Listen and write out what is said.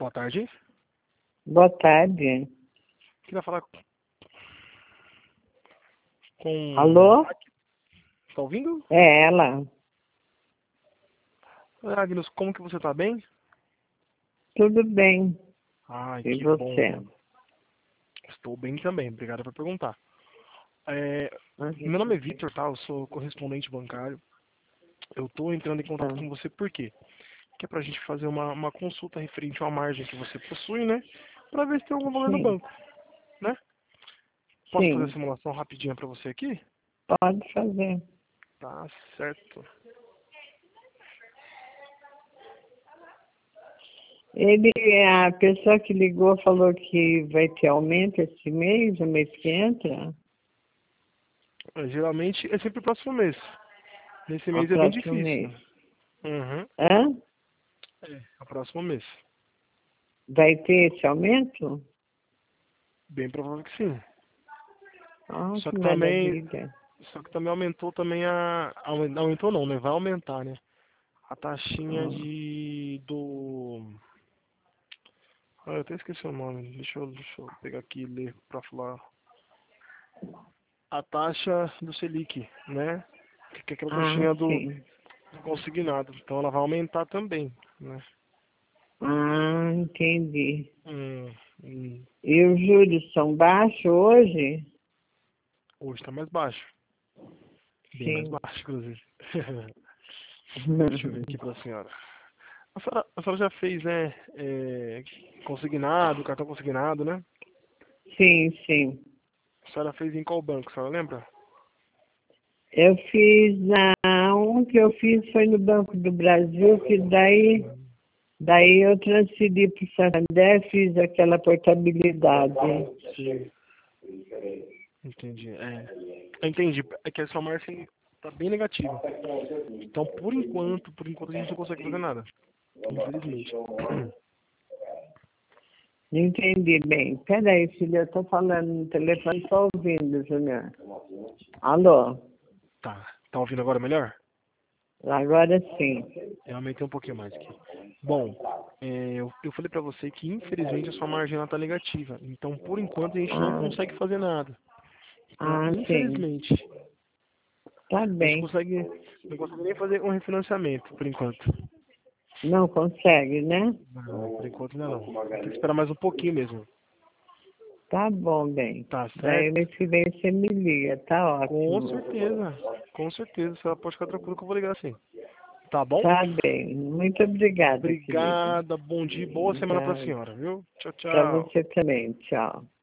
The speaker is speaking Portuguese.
Boa tarde. Boa tarde. Queria falar com... Alô? Tá ouvindo? É ela. Agnes, como que você tá bem? Tudo bem. Ai, E que você? bom. Estou bem também, obrigado por perguntar. Meu nome é Victor, tá? Eu sou correspondente bancário. Eu tô entrando em contato com você por quê? Que é pra gente fazer uma consulta referente à margem que você possui, né? Pra ver se tem algum valor no Sim, banco, né? Posso fazer a sim. simulação rapidinha pra você aqui? Pode fazer. Tá certo. A pessoa que ligou falou que vai ter aumento esse mês, o mês que entra, Geralmente é sempre o próximo mês. Nesse o mês é bem próximo difícil. mês. Uhum. Hã? É o próximo mês. Vai ter esse aumento? Bem provável que sim. Ah, Só que que também, maravilha. aumentou também aumentou não, né? Vai aumentar, né? A taxinha Ah, eu até esqueci o nome. Deixa eu pegar aqui e ler pra falar. A taxa do Selic, né? Que é aquela taxinha do sim. consignado. Então ela vai aumentar também, né? Ah, entendi. Hum, hum. E os juros são baixos hoje? Hoje tá mais baixo. Bem mais Sim. baixo, inclusive. Deixa eu ver aqui pra senhora. A senhora já fez, né? Consignado, cartão consignado, né? Sim, sim. A senhora fez em qual banco, a senhora lembra? Eu fiz um que eu fiz foi no Banco do Brasil, que daí eu transferi para o Santander, fiz aquela portabilidade. Sim, entendi. Eu entendi. É que a sua margem tá bem negativa. Então, por enquanto a gente não consegue fazer nada. Infelizmente. Não entendi bem. Peraí, filha, eu estou falando no telefone, estou ouvindo, Júnior. Alô? Tá ouvindo agora melhor? Agora sim. Eu aumentei um pouquinho mais aqui. Bom, eu falei pra você que infelizmente a sua margem ela tá negativa. Então, por enquanto a gente não Ah, consegue fazer nada. Tá? sim. Infelizmente. Tá A gente bem. não consegue nem fazer um refinanciamento, por enquanto. Não consegue, né? Não, por enquanto ainda não. Tem que esperar mais um pouquinho mesmo. Tá bom, bem. Tá Daí certo? mês que vem você me liga, tá Com ótimo. certeza. Com certeza. Você pode ficar tranquilo que eu vou ligar assim. Tá bom? Tá bem. Muito obrigada, querida. Obrigada. Bom dia e boa semana pra Obrigada. senhora, viu? Tchau, Para tchau. você também. Tchau.